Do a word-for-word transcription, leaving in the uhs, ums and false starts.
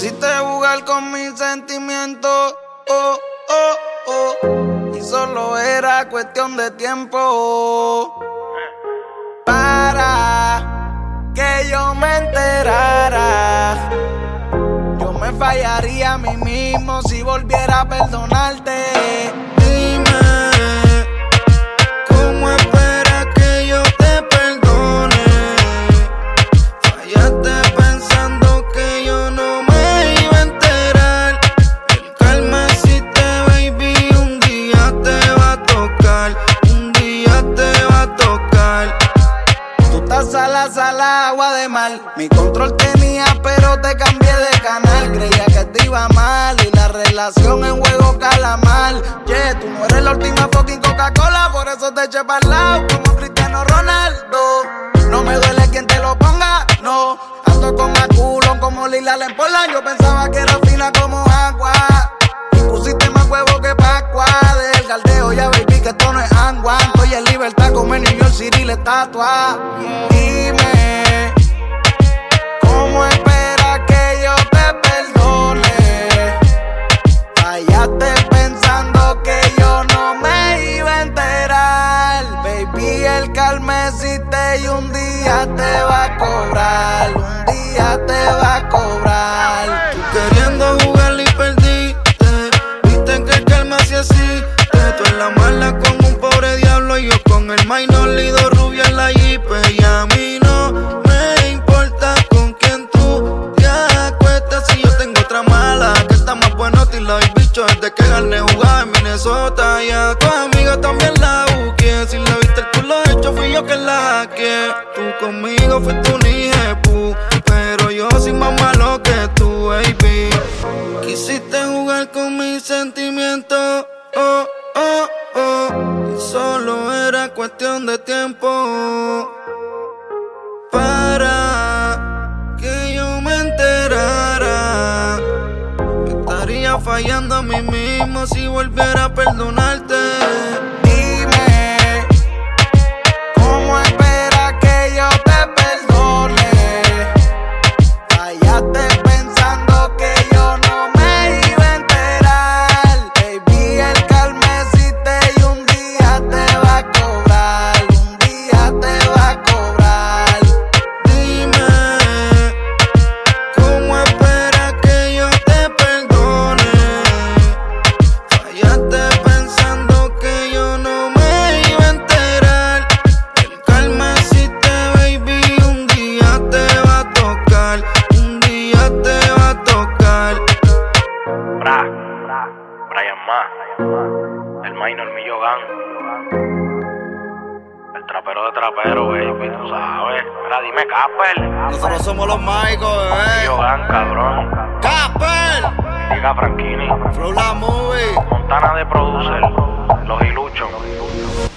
Quisiste jugar con mis sentimientos, oh, oh, oh, y solo era cuestión de tiempo para que yo me enterara. Yo me fallaría a mí mismo si volviera a perdonarte. Dime, ¿cómo esperas que yo te perdone? Fallaste pensando que yo no me iba a enterar. El calma existe, baby, un día te va a tocar. Un día te va a tocar. Tú estás sala, sala, agua de mar. Mi control tenía, pero te cambié de canal. Creía que te iba mal y la relación en juego calamar. Yeah, tú no eres la última fucking Coca-Cola, por eso te eché para lado como Cristiano Ronaldo. No me duele quien te lo ponga, no. Ando con maculón como Lila Lempola. Yo pensaba que era fina como agua. Y pusiste más huevo que Pascua. Del galdeo ya baby que esto no es agua. Estoy en libertad como en New York City la estatua. Dime, ¿cómo esperas que yo te perdone? Fallaste pensando que yo no me iba a enterar. Baby, el calma existe y un día te va a cobrar. Un día te va a cobrar. Tú queriendo jugar y perdiste. Viste que el calma sí existe. Tú en la mala con un pobre diablo y yo con el minor lido rubia en la jeep. Y a mí no me importa con quién tú te acuestas. Si yo tengo otra mala que está más bueno y la he bicho desde que gané jugaba en Minnesota. Y a tu amiga también la busqué. Si le viste el culo hecho fui yo que la hackeé. Tú conmigo fuiste un hijepu, pero yo soy más malo que tú, baby. Quisiste jugar con mis sentimientos, oh, oh, oh, y solo era cuestión de tiempo para que yo me enterara. Me estaría fallando a mí mismo si volviera a perdonarte. Dime, ¿cómo esperas que yo te perdone? Fallaste pensando que yo no me iba a enterar. Baby, el calma existe y un día te va a cobrar. Un día te va a cobrar. Dime, ¿cómo esperas que yo te perdone? Fallaste pensando que yo no me iba a enterar. El calma existe, baby, un día te va a tocar. Un día te va a tocar. Bra, Brian Ma, el minor Millo Gang, el trapero de trapero, baby, tú sabes. Mira, dime, Casper. Nosotros somos los mágicos, bebé. Millo Gang, cabrón. ¡Casper! Diga Franquini, Flow la movie. Montana de producer, los Iluchos.